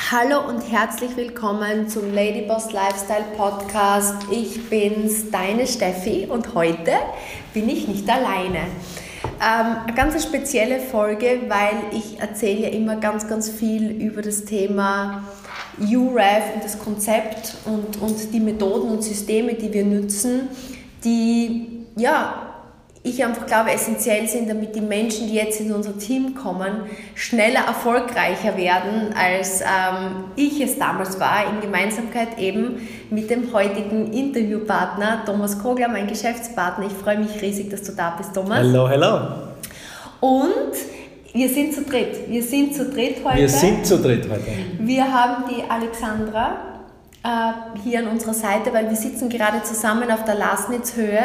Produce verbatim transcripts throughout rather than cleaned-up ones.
Hallo und herzlich willkommen zum Ladyboss Lifestyle Podcast. Ich bin's, deine Steffi, und heute bin ich nicht alleine. Ähm, eine ganz spezielle Folge, weil ich erzähle ja immer ganz, ganz viel über das Thema U R E F und das Konzept und, und die Methoden und Systeme, die wir nutzen, die, ja, ich einfach glaube, essentiell sind, damit die Menschen, die jetzt in unser Team kommen, schneller erfolgreicher werden, als ähm, ich es damals war, in Gemeinsamkeit eben mit dem heutigen Interviewpartner Thomas Kogler, mein Geschäftspartner. Ich freue mich riesig, dass du da bist, Thomas. Hallo, hallo. Und wir sind zu dritt. Wir sind zu dritt heute. Wir sind zu dritt heute. Wir haben die Alexandra äh, hier an unserer Seite, weil wir sitzen gerade zusammen auf der Lasnitzhöhe.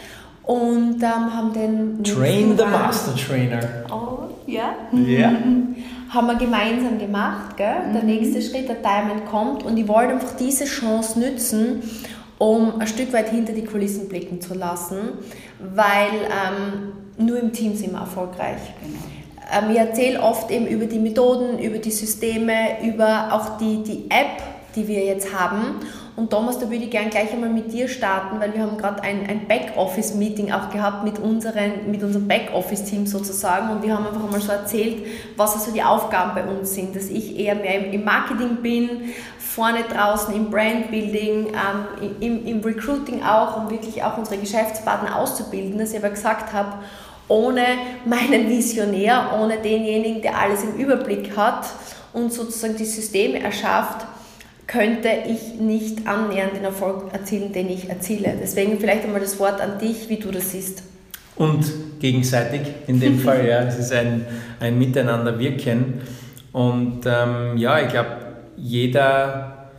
Und ähm, haben den... Train the Master Trainer. Oh, ja? Ja. Haben wir gemeinsam gemacht, gell? Der Mhm. nächste Schritt, der Diamond kommt. Und ich wollte einfach diese Chance nutzen, um ein Stück weit hinter die Kulissen blicken zu lassen, weil ähm, nur im Team sind wir erfolgreich. Genau. Ähm, ich erzähle oft eben über die Methoden, über die Systeme, über auch die, die App, die wir jetzt haben. Und Thomas, da würde ich gerne gleich einmal mit dir starten, weil wir haben gerade ein, ein Backoffice-Meeting auch gehabt mit, unseren, mit unserem Backoffice-Team sozusagen, und wir haben einfach einmal so erzählt, was also die Aufgaben bei uns sind, dass ich eher mehr im, im Marketing bin, vorne draußen im Brandbuilding, ähm, im, im Recruiting auch, um wirklich auch unsere Geschäftspartner auszubilden, dass ich aber gesagt habe, ohne meinen Visionär, ohne denjenigen, der alles im Überblick hat und sozusagen die Systeme erschafft, könnte ich nicht annähernd den Erfolg erzielen, den ich erziele. Deswegen vielleicht einmal das Wort an dich, wie du das siehst. Und gegenseitig in dem Fall, ja, es ist ein, ein Miteinanderwirken. Und ähm, ja, ich glaube, jeder,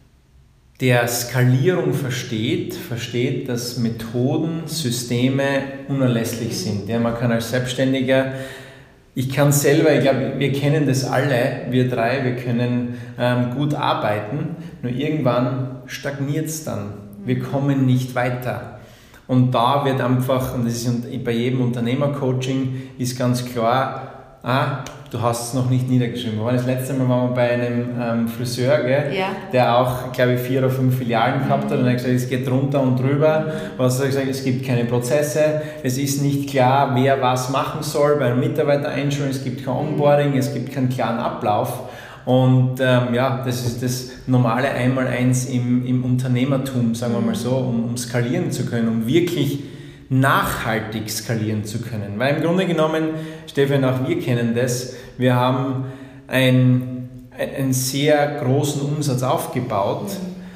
der Skalierung versteht, versteht, dass Methoden, Systeme unerlässlich sind. Ja, man kann als Selbstständiger, ich kann selber, ich glaube, wir kennen das alle, wir drei, wir können ähm, gut arbeiten, nur irgendwann stagniert es dann. Wir kommen nicht weiter. Und da wird einfach, und das ist bei jedem Unternehmercoaching, ist ganz klar, ah, du hast es noch nicht niedergeschrieben. Wir waren das letzte Mal waren wir bei einem ähm, Friseur, gell, Ja. der auch, glaube ich, vier oder fünf Filialen gehabt hat, und er hat gesagt, es geht drunter und drüber. Was er gesagt, es gibt keine Prozesse, es ist nicht klar, wer was machen soll bei einer Mitarbeitereinstellung, es gibt kein Onboarding, es gibt keinen klaren Ablauf. Und ähm, ja, das ist das normale Einmaleins im, im Unternehmertum, sagen wir mal so, um, um skalieren zu können, um wirklich nachhaltig skalieren zu können. Weil im Grunde genommen, Stefan, auch wir kennen das, wir haben ein, einen sehr großen Umsatz aufgebaut,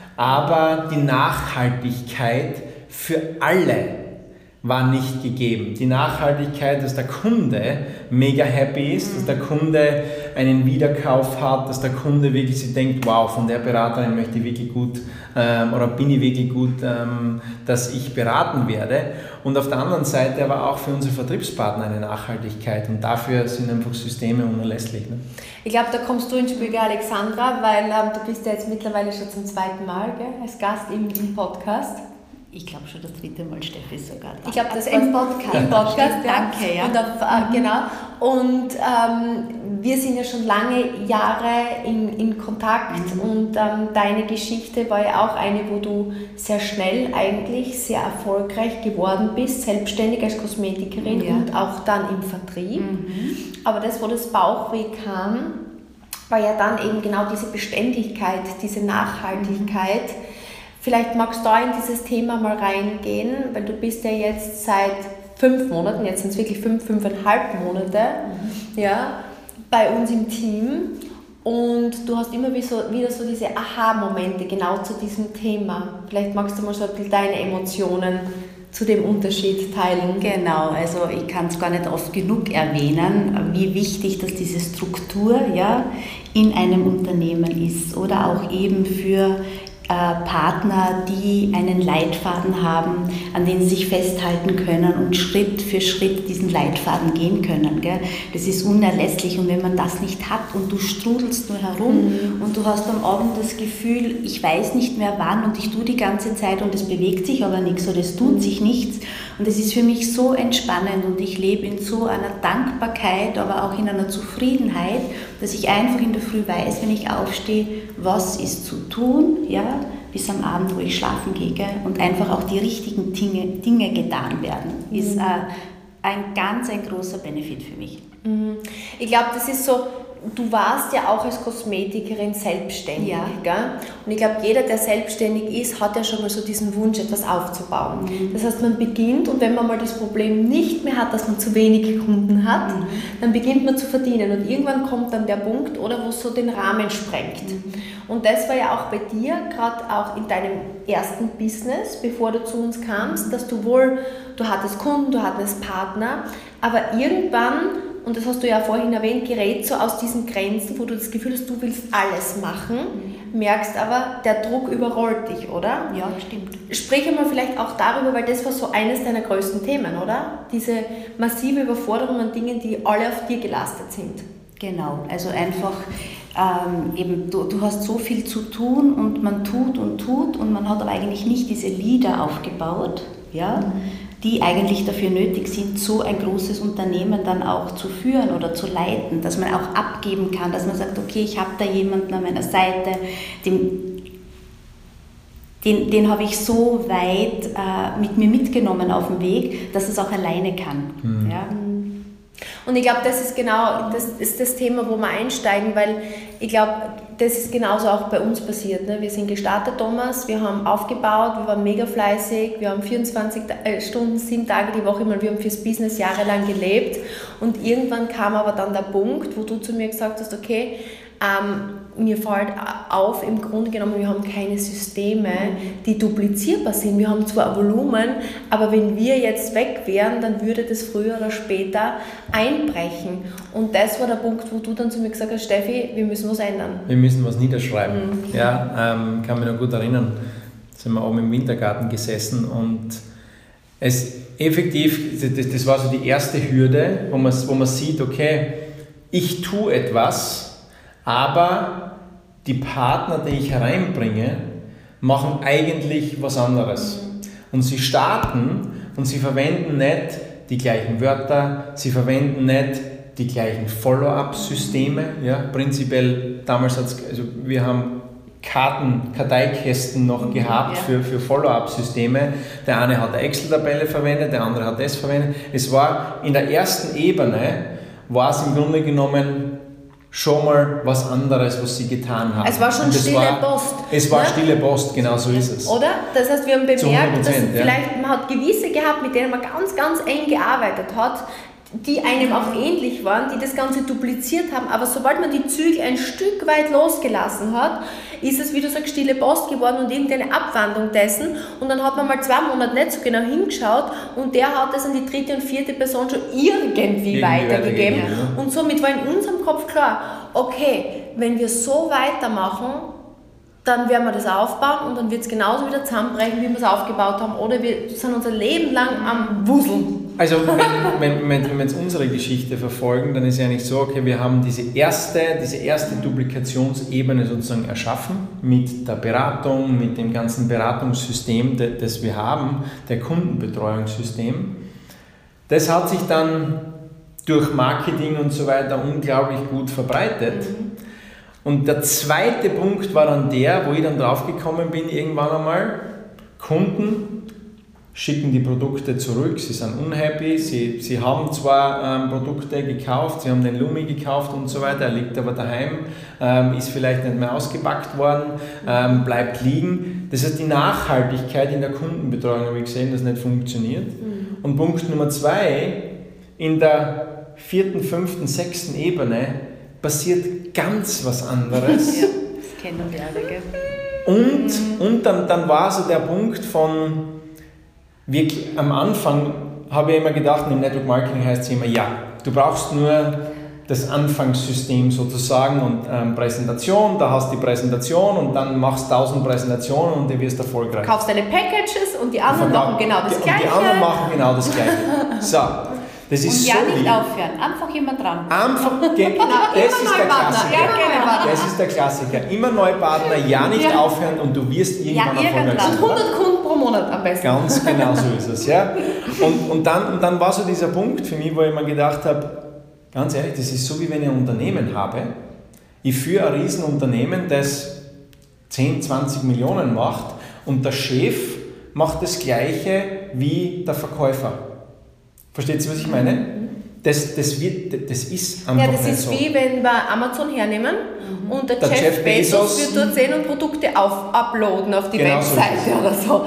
aber die Nachhaltigkeit für alle war nicht gegeben. Die Nachhaltigkeit, dass der Kunde mega happy ist, dass der Kunde einen Wiederkauf hat, dass der Kunde wirklich sich denkt, wow, von der Beraterin möchte ich wirklich gut ähm, oder bin ich wirklich gut, ähm, dass ich beraten werde. Und auf der anderen Seite aber auch für unsere Vertriebspartner eine Nachhaltigkeit, und dafür sind einfach Systeme unerlässlich. Ne? Ich glaube, da kommst du ins Spiel, Alexandra, weil ähm, du bist ja jetzt mittlerweile schon zum zweiten Mal, gell, als Gast im, im Podcast. Ich glaube schon das dritte Mal, Steffi, sogar. Ich glaube, das im war Podcast. Im Podcast, ja. Danke, ja. Und auf, äh, genau. Und ähm, wir sind ja schon lange Jahre in, in Kontakt, Mhm. und ähm, deine Geschichte war ja auch eine, wo du sehr schnell eigentlich sehr erfolgreich geworden bist, selbstständig als Kosmetikerin, Ja. und auch dann im Vertrieb. Mhm. Aber das, wo das Bauchweh kam, war ja dann eben genau diese Beständigkeit, diese Nachhaltigkeit. Vielleicht magst du da in dieses Thema mal reingehen, weil du bist ja jetzt seit fünf Monaten, jetzt sind es wirklich fünf, fünfeinhalb Monate, mhm. ja, bei uns im Team, und du hast immer wieder so, wieder so diese Aha-Momente genau zu diesem Thema. Vielleicht magst du mal so ein bisschen deine Emotionen zu dem Unterschied teilen. Genau, also ich kann es gar nicht oft genug erwähnen, wie wichtig, dass diese Struktur, ja, in einem Unternehmen ist, oder auch eben für Partner, die einen Leitfaden haben, an den sie sich festhalten können und Schritt für Schritt diesen Leitfaden gehen können. Gell? Das ist unerlässlich, und wenn man das nicht hat und du strudelst nur herum mhm. und du hast am Abend das Gefühl, ich weiß nicht mehr wann und ich tue die ganze Zeit und es bewegt sich aber nichts oder es tut mhm. sich nichts, und es ist für mich so entspannend, und ich lebe in so einer Dankbarkeit, aber auch in einer Zufriedenheit, dass ich einfach in der Früh weiß, wenn ich aufstehe, was ist zu tun, ja, bis am Abend, wo ich schlafen gehe und einfach auch die richtigen Dinge, Dinge getan werden, ist mhm. äh, ein ganz ein großer Benefit für mich. Mhm. Ich glaube, das ist so, du warst ja auch als Kosmetikerin selbstständig, ja. Gell? Und ich glaube, jeder, der selbstständig ist, hat ja schon mal so diesen Wunsch, etwas aufzubauen. Mhm. Das heißt, man beginnt und wenn man mal das Problem nicht mehr hat, dass man zu wenig Kunden hat, mhm. dann beginnt man zu verdienen und irgendwann kommt dann der Punkt, oder, wo es so den Rahmen sprengt. Mhm. Und das war ja auch bei dir, gerade auch in deinem ersten Business, bevor du zu uns kamst, dass du wohl, du hattest Kunden, du hattest Partner, aber irgendwann, und das hast du ja vorhin erwähnt, gerät so aus diesen Grenzen, wo du das Gefühl hast, du willst alles machen, mhm. merkst aber, der Druck überrollt dich, oder? Ja, stimmt. Sprich einmal vielleicht auch darüber, weil das war so eines deiner größten Themen, oder? Diese massive Überforderung an Dingen, die alle auf dir gelastet sind. Genau, also einfach ähm, eben, du, du hast so viel zu tun und man tut und tut und man hat aber eigentlich nicht diese Leader aufgebaut, ja, mhm. die eigentlich dafür nötig sind, so ein großes Unternehmen dann auch zu führen oder zu leiten, dass man auch abgeben kann, dass man sagt, okay, ich habe da jemanden an meiner Seite, den, den, den habe ich so weit äh, mit mir mitgenommen auf dem Weg, dass es auch alleine kann. Mhm. Ja. Und ich glaube, das ist genau das, ist das Thema, wo wir einsteigen, weil ich glaube, das ist genauso auch bei uns passiert. Ne? Wir sind gestartet, Thomas, wir haben aufgebaut, wir waren mega fleißig, wir haben vierundzwanzig Stunden, sieben Tage die Woche, wir haben fürs Business jahrelang gelebt und irgendwann kam aber dann der Punkt, wo du zu mir gesagt hast, okay, ähm, mir fällt auf, im Grunde genommen, wir haben keine Systeme, die duplizierbar sind. Wir haben zwar ein Volumen, aber wenn wir jetzt weg wären, dann würde das früher oder später einbrechen. Und das war der Punkt, wo du dann zu mir gesagt hast, Steffi, wir müssen was ändern. Wir müssen was niederschreiben. Mhm. Ja, ähm, kann mich noch gut erinnern, da sind wir oben im Wintergarten gesessen und es effektiv, das, das war so die erste Hürde, wo man, wo man sieht, okay, ich tue etwas, aber die Partner, die ich hereinbringe, machen eigentlich was anderes. Mhm. Und sie starten und sie verwenden nicht die gleichen Wörter, sie verwenden nicht die gleichen Follow-up-Systeme. Ja, prinzipiell, damals hat es, also wir haben Karten, Karteikästen noch gehabt ja. für, für Follow-up-Systeme. Der eine hat eine Excel-Tabelle verwendet, der andere hat das verwendet. Es war in der ersten Ebene, war es im Grunde genommen schon mal was anderes, was sie getan haben. Es war schon stille war, Post. Es war ne? stille Post, genau so ist es. Oder? Das heißt, wir haben bemerkt, dass ja. vielleicht man hat gewisse gehabt, mit denen man ganz, ganz eng gearbeitet hat, die einem auch ähnlich waren, die das Ganze dupliziert haben, aber sobald man die Zügel ein Stück weit losgelassen hat, ist es, wie du sagst, stille Post geworden und irgendeine Abwandlung dessen und dann hat man mal zwei Monate nicht so genau hingeschaut und der hat das an die dritte und vierte Person schon irgendwie, irgendwie weitergegeben ja. und somit war in unserem Kopf klar, okay, wenn wir so weitermachen, dann werden wir das aufbauen und dann wird es genauso wieder zusammenbrechen, wie wir es aufgebaut haben. Oder wir sind unser Leben lang am Wuseln. Also wenn, wenn, wenn, wenn wir jetzt unsere Geschichte verfolgen, dann ist ja nicht so, okay, wir haben diese erste, diese erste Duplikationsebene sozusagen erschaffen mit der Beratung, mit dem ganzen Beratungssystem, das wir haben, der Kundenbetreuungssystem. Das hat sich dann durch Marketing und so weiter unglaublich gut verbreitet. Mhm. Und der zweite Punkt war dann der, wo ich dann drauf gekommen bin, irgendwann einmal, Kunden schicken die Produkte zurück, sie sind unhappy, sie, sie haben zwar ähm, Produkte gekauft, sie haben den Lumi gekauft und so weiter, er liegt aber daheim, ähm, ist vielleicht nicht mehr ausgepackt worden, ähm, bleibt liegen. Das heißt, die Nachhaltigkeit in der Kundenbetreuung habe ich gesehen, dass nicht funktioniert. Mhm. Und Punkt Nummer zwei, in der vierten, fünften, sechsten Ebene passiert ganz was anderes. Ja, das kennen wir alle, gell? Und, mhm. und dann, dann war so der Punkt von, wirklich, am Anfang habe ich immer gedacht, im Network Marketing heißt es immer, ja, du brauchst nur das Anfangssystem sozusagen und ähm, Präsentation, da hast du die Präsentation und dann machst du tausend Präsentationen und du wirst erfolgreich. Kaufst deine Packages und die anderen machen genau das die, Gleiche. Und die anderen machen genau das Gleiche. So. Das ist und ja, so nicht lieb. aufhören, einfach immer dran. Einfach, genau, das ist der Klassiker. Ja, das ist der Klassiker. Immer neue Partner, ja nicht ja. aufhören und du wirst irgendwann ja, erfolgreich sein. Und hundert Kunden pro Monat am besten. Ganz genau so ist es. Ja. Und, und, dann, und dann war so dieser Punkt für mich, wo ich mir gedacht habe, ganz ehrlich, das ist so, wie wenn ich ein Unternehmen habe ich führe ein Riesenunternehmen, das zehn, zwanzig Millionen macht und der Chef macht das Gleiche wie der Verkäufer. Versteht ihr, was ich meine? Das, das, wird, das ist einfach Ja, das nicht ist so. wie wenn wir Amazon hernehmen mhm. und der, der Jeff, Jeff Bezos, Bezos wird dort sehen und Produkte auf, uploaden auf die genau Webseite so oder so.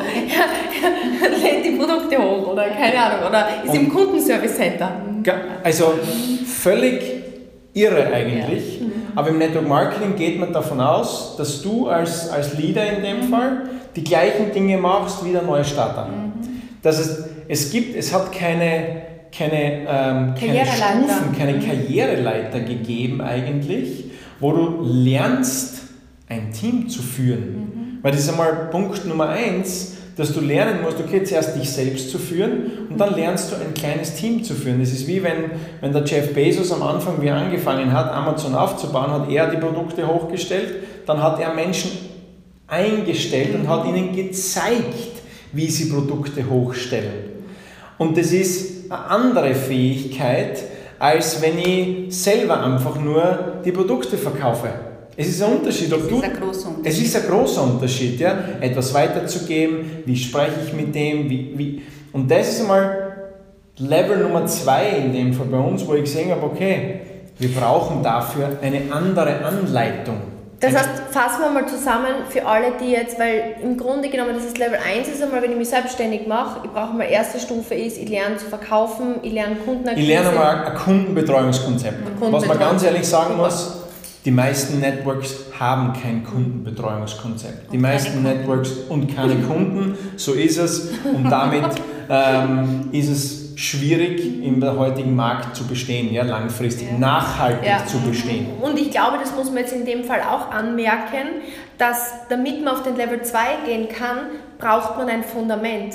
Ja, lädt die Produkte hoch oder keine Ahnung, oder ist und im Kundenservice Center. Also völlig irre eigentlich, ja. mhm. aber im Network Marketing geht man davon aus, dass du als, als Leader in dem mhm. Fall die gleichen Dinge machst wie der Neustarter. Mhm. Das heißt, es gibt, es hat keine keine, ähm, keine Stufen, keine mhm. Karriereleiter gegeben eigentlich, wo du lernst, ein Team zu führen. Mhm. Weil das ist einmal Punkt Nummer eins, dass du lernen musst, okay, zuerst dich selbst zu führen und dann lernst du ein kleines Team zu führen. Das ist wie wenn, wenn der Jeff Bezos am Anfang, wie er angefangen hat, Amazon aufzubauen, hat er die Produkte hochgestellt, dann hat er Menschen eingestellt mhm. und hat ihnen gezeigt, wie sie Produkte hochstellen. Und das ist eine andere Fähigkeit, als wenn ich selber einfach nur die Produkte verkaufe. Es ist ein Unterschied. Ob es, du, ist ein großer Unterschied. es ist ein großer Unterschied, ja? Etwas weiterzugeben, wie spreche ich mit dem, wie, wie. Und das ist einmal Level Nummer zwei in dem Fall bei uns, wo ich gesehen habe, okay, wir brauchen dafür eine andere Anleitung. Das heißt, fassen wir mal zusammen für alle, die jetzt, weil im Grunde genommen, das ist Level eins, ist einmal, wenn ich mich selbstständig mache, ich brauche mal, erste Stufe ist, ich lerne zu verkaufen, ich lerne Kundenakquise. Ich lerne mal ein Kundenbetreuungskonzept. Ein Kundenbetreuung. Was man ganz ehrlich sagen Super. muss, die meisten Networks haben kein Kundenbetreuungskonzept. Die und meisten Networks und keine Kunden, so ist es. Und damit ähm, ist es schwierig, im heutigen Markt zu bestehen, ja, langfristig, ja. nachhaltig ja. zu bestehen. Und ich glaube, das muss man jetzt in dem Fall auch anmerken, dass damit man auf den Level zwei gehen kann, braucht man ein Fundament.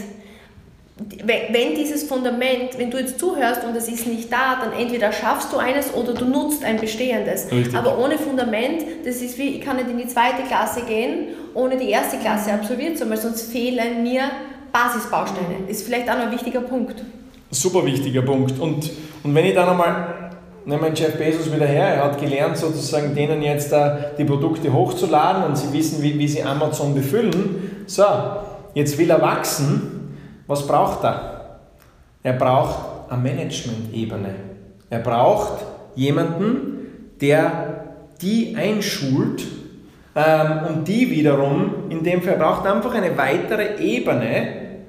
Wenn dieses Fundament, wenn du jetzt zuhörst und es ist nicht da, dann entweder schaffst du eines oder du nutzt ein bestehendes. Richtig. Aber ohne Fundament, das ist wie, ich kann nicht in die zweite Klasse gehen, ohne die erste Klasse absolviert zu haben, weil sonst fehlen mir Basisbausteine. Ist vielleicht auch noch ein wichtiger Punkt. Super wichtiger Punkt. Und, und wenn ich dann einmal, nehmen wir Jeff Bezos wieder her, er hat gelernt, sozusagen denen jetzt uh, die Produkte hochzuladen und sie wissen, wie, wie sie Amazon befüllen. So, jetzt will er wachsen. Was braucht er? Er braucht eine Management-Ebene. Er braucht jemanden, der die einschult ähm, und die wiederum, in dem Fall braucht er einfach eine weitere Ebene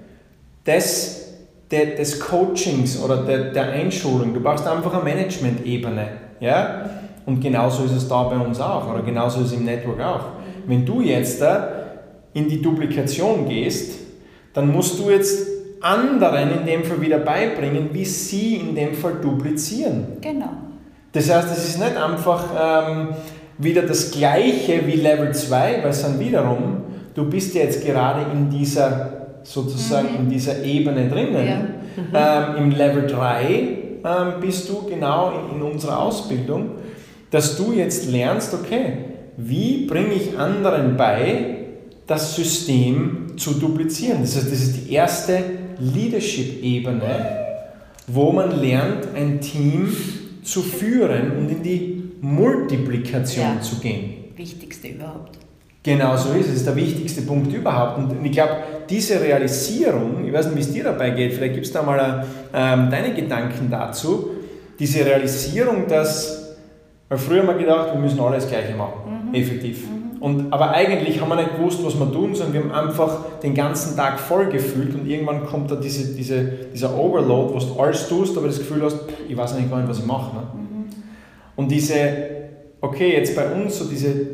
des des Coachings oder der, der Einschulung. Du brauchst einfach eine Management-Ebene. Ja? Und genauso ist es da bei uns auch oder genauso ist es im Network auch. Wenn du jetzt da in die Duplikation gehst, dann musst du jetzt anderen in dem Fall wieder beibringen, wie sie in dem Fall duplizieren. Genau. Das heißt, es ist nicht einfach ähm, wieder das Gleiche wie Level zwei, weil es dann wiederum, du bist ja jetzt gerade in dieser sozusagen mhm. in dieser Ebene drinnen. Ja. Mhm. Ähm, Im Level drei ähm, bist du genau in, in unserer Ausbildung, dass du jetzt lernst, okay, wie bringe ich anderen bei, das System zu duplizieren. Das heißt, das ist die erste Leadership-Ebene, wo man lernt, ein Team zu führen und in die Multiplikation ja. zu gehen. Wichtigste überhaupt. Genau so ist es, das ist der wichtigste Punkt überhaupt. Und ich glaube, diese Realisierung, ich weiß nicht, wie es dir dabei geht, vielleicht gibst du da mal ähm, deine Gedanken dazu, diese Realisierung, dass, weil früher haben wir gedacht, wir müssen alles Gleiche machen, mhm. effektiv. Mhm. Und, aber eigentlich haben wir nicht gewusst, was wir tun, sondern wir haben einfach den ganzen Tag voll gefühlt und irgendwann kommt da diese, diese, dieser Overload, wo du alles tust, aber das Gefühl hast, ich weiß nicht gar nicht, was ich mache. Ne? Mhm. Und diese, okay, jetzt bei uns so diese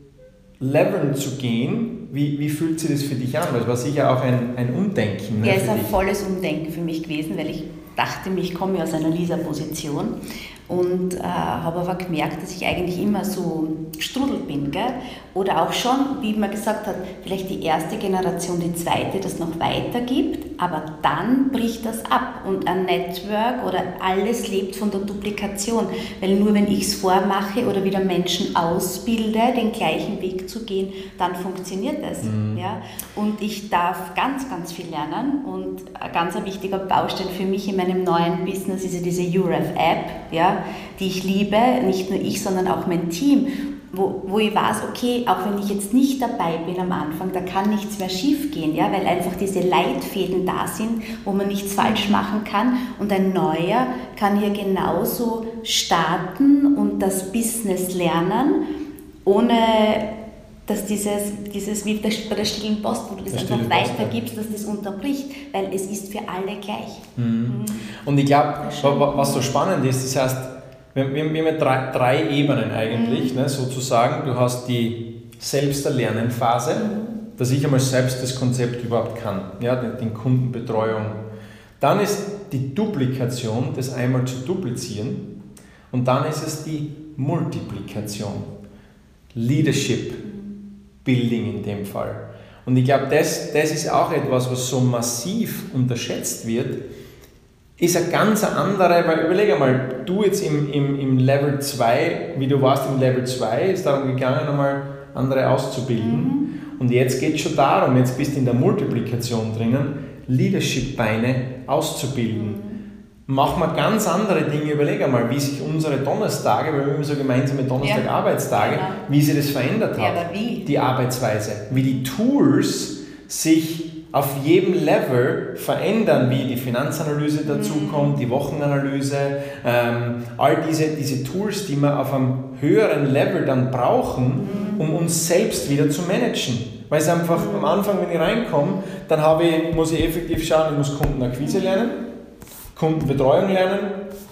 Leveln zu gehen, wie, wie fühlt sich das für dich an? Weil es war sicher auch ein, ein Umdenken. Ne, ja, es ist ein volles Umdenken für mich gewesen, weil ich dachte mir, ich komme aus einer Leader-Position und äh, habe aber gemerkt, dass ich eigentlich immer so gestrudelt bin. Gell? Oder auch schon, wie man gesagt hat, vielleicht die erste Generation, die zweite, das noch weitergibt, aber dann bricht das ab und ein Network oder alles lebt von der Duplikation, weil nur wenn ich es vormache oder wieder Menschen ausbilde, den gleichen Weg zu gehen, dann funktioniert es. Mhm. Ja? Und ich darf ganz, ganz viel lernen und ein ganz wichtiger Baustein für mich in meinem neuen Business ist ja diese U R E F-App, ja, die ich liebe, nicht nur ich, sondern auch mein Team. wo, wo ich weiß, okay, auch wenn ich jetzt nicht dabei bin am Anfang, da kann nichts mehr schief gehen, ja, weil einfach diese Leitfäden da sind, wo man nichts falsch machen kann und ein neuer kann hier genauso starten und das Business lernen, ohne dass dieses, dieses wie bei der stillen Post, wo du das einfach weitergibst, dass das unterbricht, weil es ist für alle gleich. Mhm. Mhm. Und ich glaube, was so spannend ist, das heißt, wir, wir, wir haben drei, drei Ebenen eigentlich, mhm. ne, sozusagen. Du hast die Selbsterlernenphase, mhm. dass ich einmal selbst das Konzept überhaupt kann, ja, die, die Kundenbetreuung. Dann ist die Duplikation, das einmal zu duplizieren, und dann ist es die Multiplikation, Leadership Building in dem Fall. Und ich glaube, das, das ist auch etwas, was so massiv unterschätzt wird, ist eine ganz andere, weil überlege mal, du jetzt im, im, im Level zwei, wie du warst im Level zwei, ist darum gegangen, einmal andere auszubilden. Mhm. Und jetzt geht es schon darum, jetzt bist du in der Multiplikation drinnen, Leadership-Beine auszubilden. Mhm. Machen wir ganz andere Dinge, überlege mal, wie sich unsere Donnerstage, weil wir haben so gemeinsame Donnerstag-Arbeitstage, ja, genau. wie sich das verändert hat, ja, aber wie? Die Arbeitsweise, wie die Tools sich auf jedem Level verändern, wie die Finanzanalyse dazukommt, mhm. die Wochenanalyse, ähm, all diese, diese Tools, die wir auf einem höheren Level dann brauchen, mhm. um uns selbst wieder zu managen. Weil es einfach mhm. am Anfang, wenn ich reinkomme, dann habe ich, muss ich effektiv schauen, ich muss Kundenakquise lernen, Kundenbetreuung lernen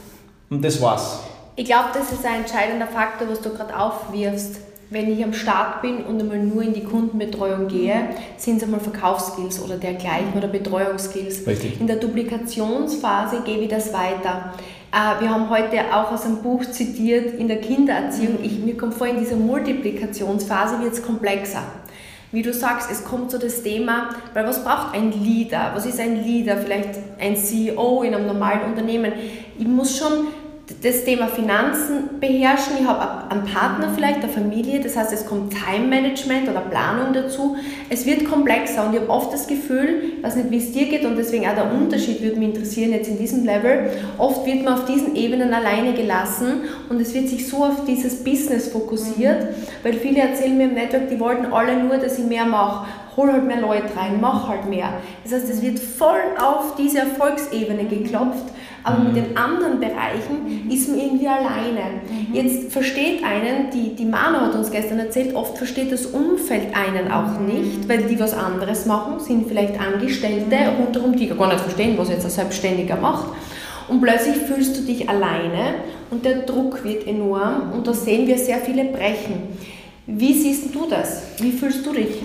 und das war's. Ich glaube, das ist ein entscheidender Faktor, was du gerade aufwirfst. Wenn ich am Start bin und einmal nur in die Kundenbetreuung gehe, sind es einmal Verkaufsskills oder dergleichen oder Betreuungsskills. Richtig. In der Duplikationsphase gebe ich das weiter. Wir haben heute auch aus einem Buch zitiert, in der Kindererziehung, ich, mir kommt vor, in dieser Multiplikationsphase wird es komplexer. Wie du sagst, es kommt so das Thema, weil was braucht ein Leader? Was ist ein Leader? Vielleicht ein C E O in einem normalen Unternehmen. Ich muss schon das Thema Finanzen beherrschen. Ich habe einen Partner vielleicht, eine Familie, das heißt, es kommt Time-Management oder Planung dazu. Es wird komplexer und ich habe oft das Gefühl, ich weiß nicht, wie es dir geht und deswegen auch der Unterschied würde mich interessieren jetzt in diesem Level, oft wird man auf diesen Ebenen alleine gelassen und es wird sich so auf dieses Business fokussiert, weil viele erzählen mir im Network, die wollten alle nur, dass ich mehr mache. Hol halt mehr Leute rein, mach halt mehr. Das heißt, es wird voll auf diese Erfolgsebene geklopft, aber mhm. mit den anderen Bereichen ist man irgendwie alleine. Mhm. Jetzt versteht einen, die, die Manu hat uns gestern erzählt, oft versteht das Umfeld einen auch nicht, weil die was anderes machen, sind vielleicht Angestellte rundherum, die gar nicht verstehen, was jetzt ein Selbstständiger macht. Und plötzlich fühlst du dich alleine und der Druck wird enorm und da sehen wir sehr viele Brechen. Wie siehst du das? Wie fühlst du dich?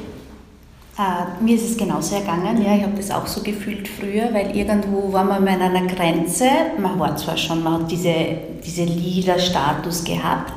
Uh, mir ist es genauso ergangen, ja, ich habe das auch so gefühlt früher, weil irgendwo war man an einer Grenze, man war zwar schon, man hat diese, diese Leader-Status gehabt,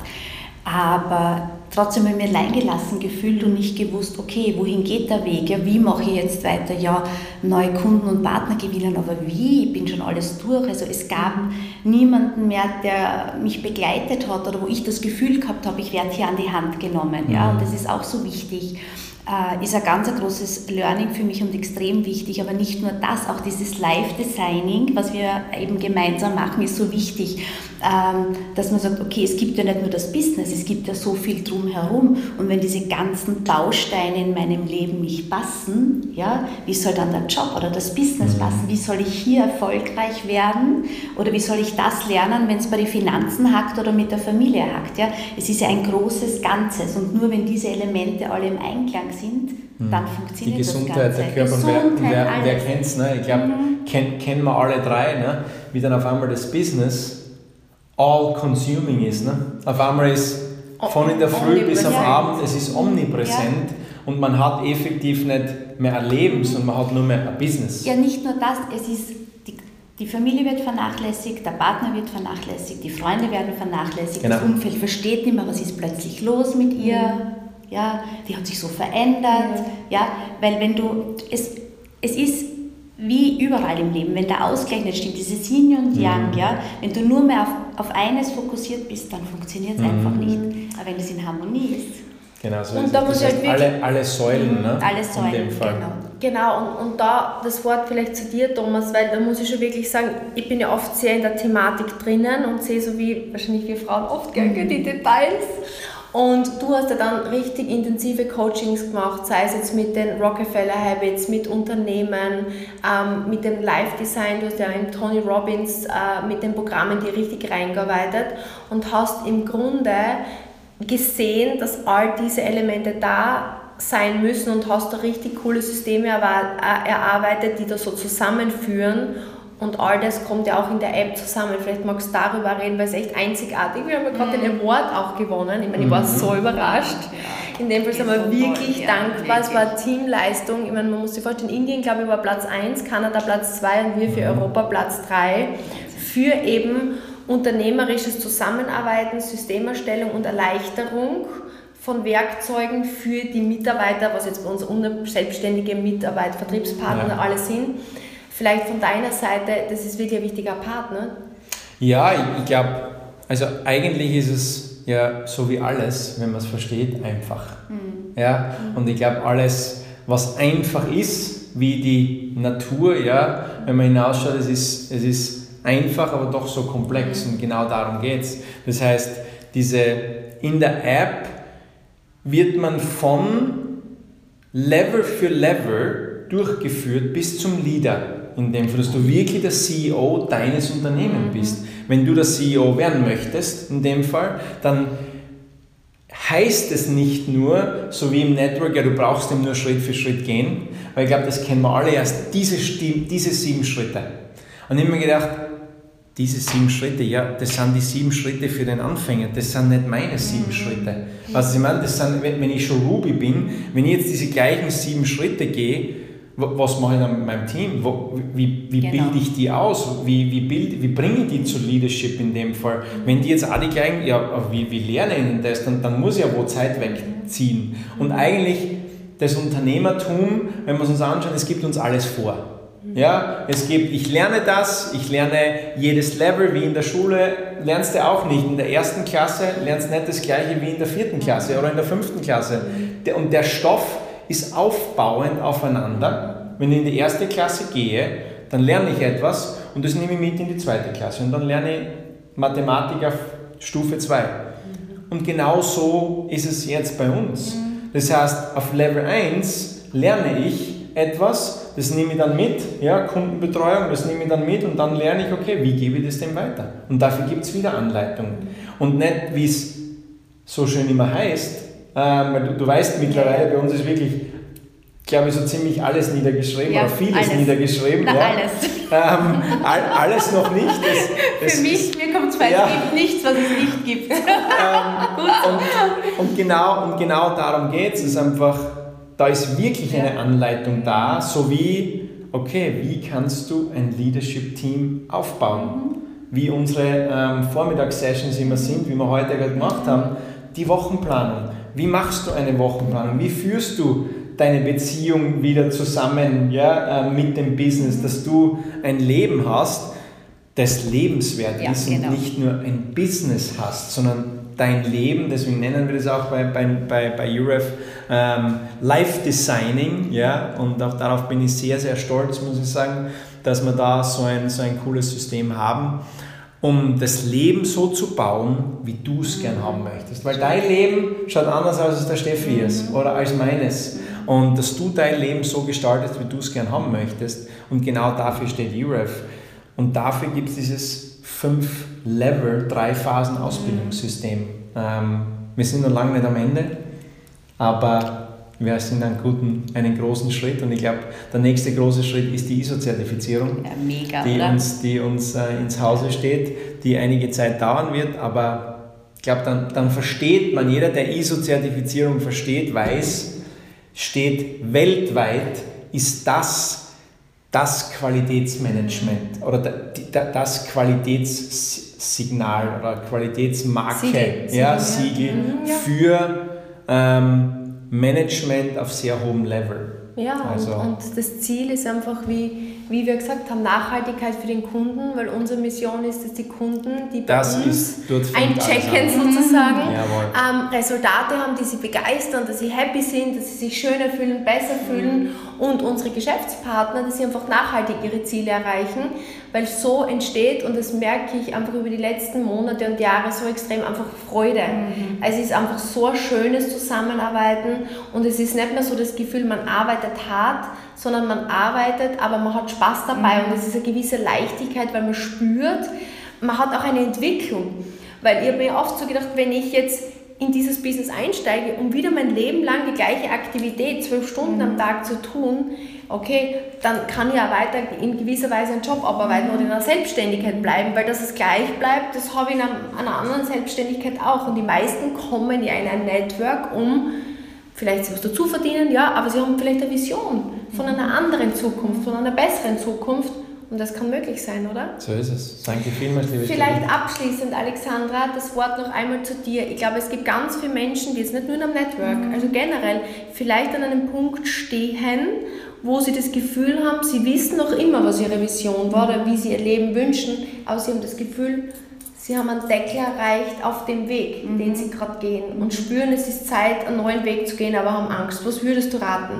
aber trotzdem habe ich mich allein gelassen gefühlt und nicht gewusst, okay, wohin geht der Weg, ja, wie mache ich jetzt weiter, ja, neue Kunden und Partner gewinnen, aber wie, ich bin schon alles durch, also es gab niemanden mehr, der mich begleitet hat oder wo ich das Gefühl gehabt habe, ich werde hier an die Hand genommen, ja, und das ist auch so wichtig. Uh, ist ein ganz großes Learning für mich und extrem wichtig, aber nicht nur das, auch dieses Live-Designing, was wir eben gemeinsam machen, ist so wichtig, ähm, dass man sagt, okay, es gibt ja nicht nur das Business, es gibt ja so viel drumherum und wenn diese ganzen Bausteine in meinem Leben nicht passen, ja, wie soll dann der Job oder das Business passen, wie soll ich hier erfolgreich werden oder wie soll ich das lernen, wenn es bei den Finanzen hackt oder mit der Familie hackt, ja, es ist ja ein großes Ganzes und nur wenn diese Elemente alle im Einklang sind, dann funktioniert das Ganze. Die Gesundheit, der Körper, Gesundheit, und wer, wer, wer kennt es, ne? Ich glaube, mhm. kennen kenn wir alle drei, ne? Wie dann auf einmal das Business all-consuming ist. Ne? Auf einmal ist von in der Früh bis am Abend, es ist omnipräsent ja. und man hat effektiv nicht mehr ein Leben, sondern man hat nur mehr ein Business. Ja, nicht nur das, es ist die, die Familie wird vernachlässigt, der Partner wird vernachlässigt, die Freunde werden vernachlässigt, genau. Das Umfeld versteht nicht mehr, was ist plötzlich los mit ihr. Mhm. Ja, die hat sich so verändert, ja, weil wenn du, es, es ist wie überall im Leben, wenn der Ausgleich nicht stimmt, dieses Yin und Yang, mhm. ja, wenn du nur mehr auf, auf eines fokussiert bist, dann funktioniert es mhm. einfach nicht, aber wenn es in Harmonie ist. Genau, so und ist da es. Muss das heißt, alle, alle Säulen, ne? Alle Säulen, in dem Fall. Genau. Genau, und, und da das Wort vielleicht zu dir, Thomas, weil da muss ich schon wirklich sagen, ich bin ja oft sehr in der Thematik drinnen und sehe so wie, wahrscheinlich wir Frauen oft gerne die Details. Und du hast ja dann richtig intensive Coachings gemacht, sei es jetzt mit den Rockefeller Habits, mit Unternehmen, ähm, mit dem Life Design, du hast ja im Tony Robbins äh, mit den Programmen die richtig reingearbeitet und hast im Grunde gesehen, dass all diese Elemente da sein müssen und hast da richtig coole Systeme erarbeitet, die da so zusammenführen. Und all das kommt ja auch in der App zusammen. Vielleicht magst du darüber reden, weil es echt einzigartig ist. Wir haben ja gerade den Award auch gewonnen. Ich meine, ich war so überrascht. In dem Fall sind wir wirklich dankbar. Es war Teamleistung. Ich meine, man muss sich vorstellen, Indien, glaube ich, war Platz eins, Kanada Platz zwei und wir für Europa Platz drei. Für eben unternehmerisches Zusammenarbeiten, Systemerstellung und Erleichterung von Werkzeugen für die Mitarbeiter, was jetzt bei uns selbstständige Mitarbeiter, Vertriebspartner ja. alle sind. Vielleicht von deiner Seite, das ist wirklich ein wichtiger Part, ne? Ja, ich, ich glaube, also eigentlich ist es ja so wie alles, wenn man es versteht, einfach. Mhm. Ja? Und ich glaube, alles, was einfach ist, wie die Natur, ja, wenn man hinausschaut, es ist, es ist einfach, aber doch so komplex und genau darum geht es. Das heißt, diese, in der App wird man von Level für Level durchgeführt bis zum Leader. In dem Fall, dass du wirklich der C E O deines Unternehmens bist. Wenn du der C E O werden möchtest, in dem Fall, dann heißt es nicht nur, so wie im Network, ja, du brauchst ihm nur Schritt für Schritt gehen, weil ich glaube, das kennen wir alle erst, diese, diese sieben Schritte. Und ich habe mir gedacht, diese sieben Schritte, ja, das sind die sieben Schritte für den Anfänger, das sind nicht meine sieben Schritte. Was ich meine, das sind, wenn ich schon Ruby bin, wenn ich jetzt diese gleichen sieben Schritte gehe, was mache ich dann mit meinem Team? Wie, wie genau. bilde ich die aus? Wie, wie, bild, wie bringe ich die zu Leadership in dem Fall? Mhm. Wenn die jetzt auch die gleichen, ja, wie, wie lerne ich denn das? Dann, dann muss ich ja wo Zeit wegziehen. Mhm. Und eigentlich das Unternehmertum, wenn wir es uns anschauen, es gibt uns alles vor. Mhm. Ja, es gibt, ich lerne das, ich lerne jedes Level, wie in der Schule, lernst du auch nicht. In der ersten Klasse lernst du nicht das gleiche wie in der vierten Klasse oder in der fünften Klasse. Und der Stoff ist aufbauend aufeinander. Wenn ich in die erste Klasse gehe, dann lerne ich etwas und das nehme ich mit in die zweite Klasse und dann lerne ich Mathematik auf Stufe zwei. Mhm. Und genau so ist es jetzt bei uns. Mhm. Das heißt, auf Level eins lerne ich etwas, das nehme ich dann mit, ja, Kundenbetreuung, das nehme ich dann mit und dann lerne ich, okay, wie gebe ich das denn weiter? Und dafür gibt es wieder Anleitungen. Und nicht, wie es so schön immer heißt, Ähm, du, du weißt mittlerweile, bei uns ist wirklich, glaube ich, so ziemlich alles niedergeschrieben ja, oder vieles alles. niedergeschrieben. Na, ja. alles. Ähm, all, alles noch nicht. Das, das Für mich, ist, mir kommt es, weil ja. es gibt nichts, was es nicht gibt. Ähm, und, und, genau, und genau darum geht es. Es ist einfach, da ist wirklich ja. eine Anleitung da, so wie, okay, wie kannst du ein Leadership-Team aufbauen? Mhm. Wie unsere ähm, Vormittagssessions immer sind, wie wir heute gerade gemacht haben, die Wochenplanung. Wie machst du eine Wochenplanung? Wie führst du deine Beziehung wieder zusammen, ja, mit dem Business, dass du ein Leben hast, das lebenswert ja, ist genau. und nicht nur ein Business hast, sondern dein Leben, deswegen nennen wir das auch bei, bei, bei, bei U R E F ähm, Life Designing, ja, und auch darauf bin ich sehr, sehr stolz, muss ich sagen, dass wir da so ein, so ein cooles System haben, um das Leben so zu bauen, wie du es gern haben möchtest. Weil dein Leben schaut anders aus, als der Steffi ist oder als meines. Und dass du dein Leben so gestaltest, wie du es gern haben möchtest. Und genau dafür steht U R E F. Und dafür gibt es dieses fünf Level, drei Phasen Ausbildungssystem. Ähm, wir sind noch lange nicht am Ende, aber wir sind einen guten, einen großen Schritt und ich glaube, der nächste große Schritt ist die I S O-Zertifizierung, ja, mega, die, oder? uns, die uns äh, ins Hause steht, die einige Zeit dauern wird, aber ich glaube, dann, dann versteht man, jeder, der I S O-Zertifizierung versteht, weiß, steht weltweit, ist das das Qualitätsmanagement oder das Qualitätssignal oder Qualitätsmarke, Siegel, ja, Siegel ja. für ähm, Management auf sehr hohem Level. Ja, also. und, und das Ziel ist einfach, wie, wie wir gesagt haben, Nachhaltigkeit für den Kunden, weil unsere Mission ist, dass die Kunden, die bei das uns einchecken sozusagen, ähm, Resultate haben, die sie begeistern, dass sie happy sind, dass sie sich schöner fühlen, besser fühlen und unsere Geschäftspartner, dass sie einfach nachhaltig ihre Ziele erreichen, weil so entsteht, und das merke ich einfach über die letzten Monate und Jahre so extrem, einfach Freude. Mhm. Es ist einfach so ein schönes Zusammenarbeiten und es ist nicht mehr so das Gefühl, man arbeitet hart, sondern man arbeitet, aber man hat Spaß dabei, mhm. und es ist eine gewisse Leichtigkeit, weil man spürt, man hat auch eine Entwicklung. Weil ich habe mir oft so gedacht, wenn ich jetzt in dieses Business einsteige, um wieder mein Leben lang die gleiche Aktivität, zwölf Stunden am Tag zu tun, okay, dann kann ich ja weiter in gewisser Weise einen Job abarbeiten oder in einer Selbstständigkeit bleiben, weil dass es gleich bleibt, das habe ich in einer anderen Selbstständigkeit auch. Und die meisten kommen ja in ein Network, um vielleicht was dazu verdienen, ja, aber sie haben vielleicht eine Vision von einer anderen Zukunft, von einer besseren Zukunft. Und das kann möglich sein, oder? So ist es. Danke vielmals, liebe Vielleicht Stelle. Abschließend, Alexandra, das Wort noch einmal zu dir. Ich glaube, es gibt ganz viele Menschen, die jetzt nicht nur in einem Network, mhm. also generell, vielleicht an einem Punkt stehen, wo sie das Gefühl haben, sie wissen noch immer, was ihre Vision war oder wie sie ihr Leben wünschen, aber sie haben das Gefühl, sie haben einen Deckel erreicht auf dem Weg, mhm. den sie gerade gehen und spüren, es ist Zeit, einen neuen Weg zu gehen, aber haben Angst. Was würdest du raten?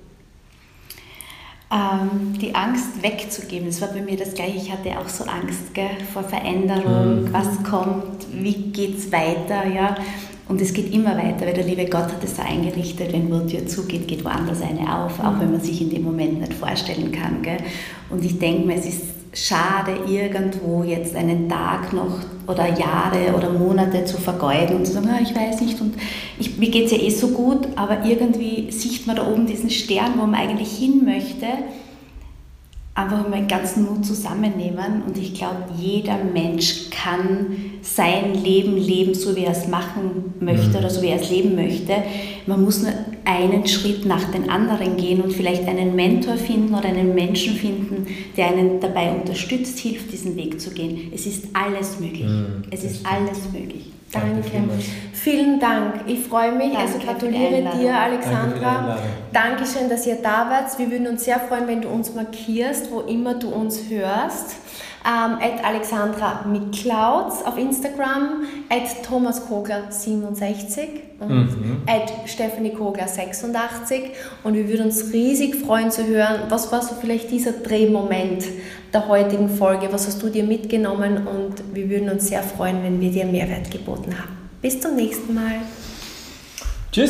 Ähm, die Angst wegzugeben, das war bei mir das Gleiche. Ich hatte auch so Angst, gell, vor Veränderung, mhm. was kommt, wie geht es weiter, ja. Und es geht immer weiter, weil der liebe Gott hat es so eingerichtet, wenn wo eine Tür zugeht, geht woanders eine auf, auch wenn man sich in dem Moment nicht vorstellen kann. Gell. Und ich denke mir, es ist schade, irgendwo jetzt einen Tag noch oder Jahre oder Monate zu vergeuden und zu sagen, ah, ich weiß nicht und ich, mir geht es ja eh so gut, aber irgendwie sieht man da oben diesen Stern, wo man eigentlich hin möchte. Einfach mal den ganzen Mut zusammennehmen und ich glaube, jeder Mensch kann sein Leben leben, so wie er es machen möchte mhm. oder so wie er es leben möchte. Man muss nur einen Schritt nach den anderen gehen und vielleicht einen Mentor finden oder einen Menschen finden, der einen dabei unterstützt, hilft, diesen Weg zu gehen. Es ist alles möglich. Mhm, es ist stimmt. alles möglich. Danke. Danke. Vielen Dank. Ich freue mich. Danke, also gratuliere dir, Alexandra. Danke Dankeschön, dass ihr da wart. Wir würden uns sehr freuen, wenn du uns markierst, wo immer du uns hörst. Ähm, at Alexandra Miklautz auf Instagram, at Thomas Kogler siebenundsechzig und mhm. at Stephanie Kogler sechsundachtzig. Und wir würden uns riesig freuen zu hören, was war so vielleicht dieser Drehmoment der heutigen Folge, was hast du dir mitgenommen, und wir würden uns sehr freuen, wenn wir dir Mehrwert geboten haben. Bis zum nächsten Mal.